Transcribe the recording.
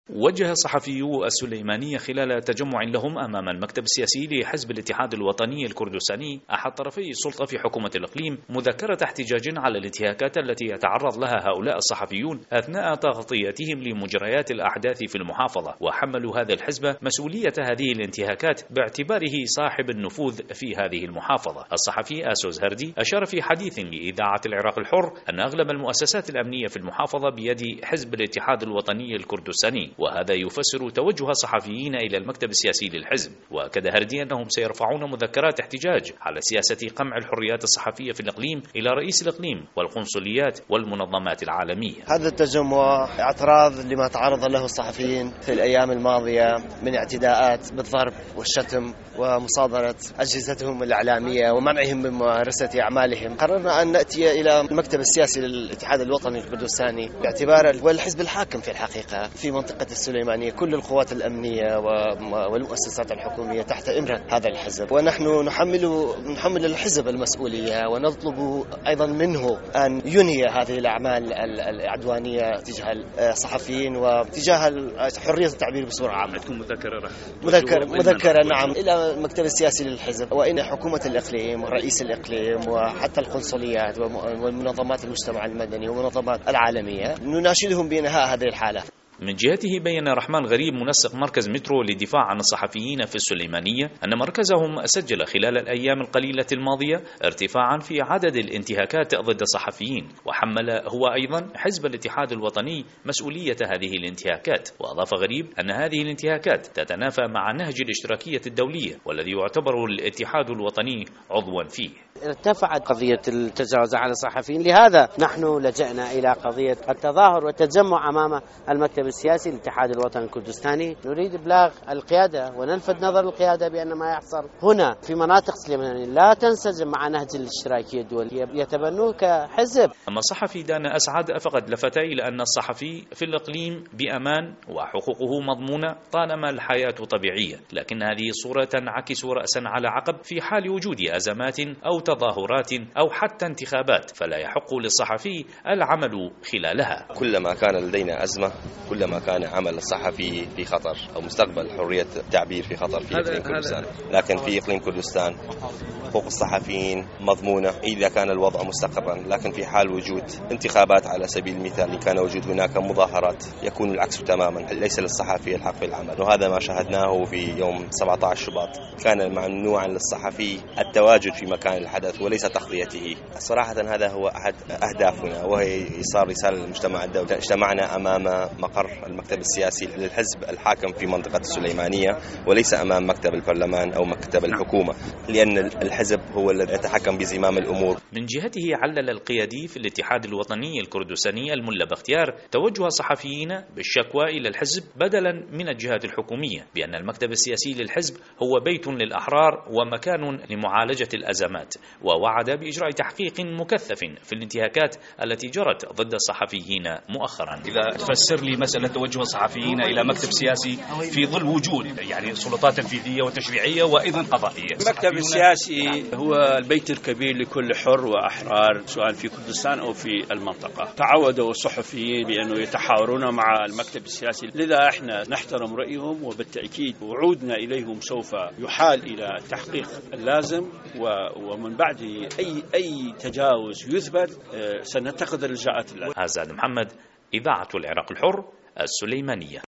وجه صحفيو السليمانية خلال تجمع لهم أمام المكتب السياسي لحزب الاتحاد الوطني الكردستاني أحد طرفي السلطة في حكومة الإقليم مذكرة احتجاج على الانتهاكات التي يتعرض لها هؤلاء الصحفيون أثناء تغطيتهم لمجريات الأحداث في المحافظة، وحملوا هذا الحزب مسؤولية هذه الانتهاكات باعتباره صاحب النفوذ في هذه المحافظة. الصحفي آسوس هردي أشار في حديث لإذاعة العراق الحر أن أغلب المؤسسات الأمنية في المحافظة بيد حزب الاتحاد الوطني الكردستاني، وهذا يفسر توجه الصحفيين إلى المكتب السياسي للحزب. وأكد هردي أنهم سيرفعون مذكرات احتجاج على سياسة قمع الحريات الصحفية في الإقليم إلى رئيس الإقليم والقنصليات والمنظمات العالمية. هذا التجمع اعتراض لما تعرض له الصحفيين في الأيام الماضية من اعتداءات بالضرب والشتم ومصادرة أجهزتهم الإعلامية ومنعهم من ممارسة أعمالهم. قررنا أن نأتي إلى المكتب السياسي للاتحاد الوطني الكردستاني باعتباره هو الحزب الحاكم في الحقيقة في منطقة السليمانية. كل القوات الأمنية والمؤسسات الحكومية تحت إمرة هذا الحزب، ونحن نحمل الحزب المسؤولية ونطلب أيضا منه أن ينهي هذه الأعمال العدوانية تجاه الصحفيين وتجاه حرية التعبير بصورة عامة. تكون مذكرة نعم إلى المكتب السياسي للحزب، وإن حكومة الإقليم ورئيس الإقليم وحتى القنصليات والمنظمات المجتمع المدني والمنظمات العالمية نناشدهم بإنهاء هذه الحالة. من جهته بين رحمن غريب منسق مركز مترو للدفاع عن الصحفيين في السليمانية أن مركزهم سجل خلال الأيام القليلة الماضية ارتفاعا في عدد الانتهاكات ضد الصحفيين، وحمل هو أيضا حزب الاتحاد الوطني مسؤولية هذه الانتهاكات. وأضاف غريب أن هذه الانتهاكات تتنافى مع نهج الاشتراكية الدولية والذي يعتبر الاتحاد الوطني عضوا فيه. ارتفعت قضية التجاوز على الصحفيين، لهذا نحن لجأنا إلى قضية التظاهر والتجمع أمام المكتب السياسي للاتحاد الوطني الكردستاني. نريد إبلاغ القيادة ونلفت نظر القيادة بأن ما يحصل هنا في مناطق سليمانية لا تنسجم مع نهج الاشتراكية الدولية يتبنوه كحزب. أما الصحفي دانا أسعد فقد لفت إلى أن الصحفي في الإقليم بأمان وحقوقه مضمونة طالما الحياة طبيعية، لكن هذه الصورة تنعكس رأسا على عقب في حال وجود أزمات أو تظاهرات أو حتى انتخابات، فلا يحق للصحفي العمل خلالها. كلما كان لدينا أزمة كلما كان عمل الصحفي في خطر أو مستقبل حرية التعبير في خطر في إقليم كردستان. لكن في إقليم كردستان حقوق الصحفيين مضمونة إذا كان الوضع مستقرا، لكن في حال وجود انتخابات على سبيل المثال إن كان وجود هناك مظاهرات يكون العكس تماما، ليس للصحفي الحق في العمل. وهذا ما شاهدناه في يوم 17 شباط، كان ممنوعا للصحفي التواجد في مكان الحدث وليس تغطيته. صراحة هذا هو أحد أهدافنا، وهي إيصال رسالة للمجتمع الدولي. اجتمعنا أمام مقر المكتب السياسي للحزب الحاكم في منطقة السليمانية وليس أمام مكتب البرلمان أو مكتب الحكومة، لأن الحزب هو الذي يتحكم بزمام الأمور. من جهته علل القيادي في الاتحاد الوطني الكردستاني الملا بختيار توجه الصحفيين بالشكوى إلى الحزب بدلا من الجهات الحكومية بأن المكتب السياسي للحزب هو بيت للأحرار ومكان لمعالجة الأزمات، ووعد بإجراء تحقيق مكثف في الانتهاكات التي جرت ضد الصحفيين مؤخرا. إذا تفسر لي مسألة توجه الصحفيين إلى مكتب سياسي في ظل وجود يعني سلطات تنفيذية وتشريعية وأيضا قضائية. المكتب السياسي هو البيت الكبير لكل حر وأحرار سواء في كردستان أو في المنطقة. تعودوا الصحفيين بأنه يتحاورون مع المكتب السياسي، لذا احنا نحترم رأيهم، وبالتأكيد وعودنا إليهم سوف يحال إلى تحقيق اللازم، ومن بعد أي تجاوز يثبت سنتخذ الإجراءات اللازمة. آزاد محمد، إذاعة العراق الحر، السليمانية.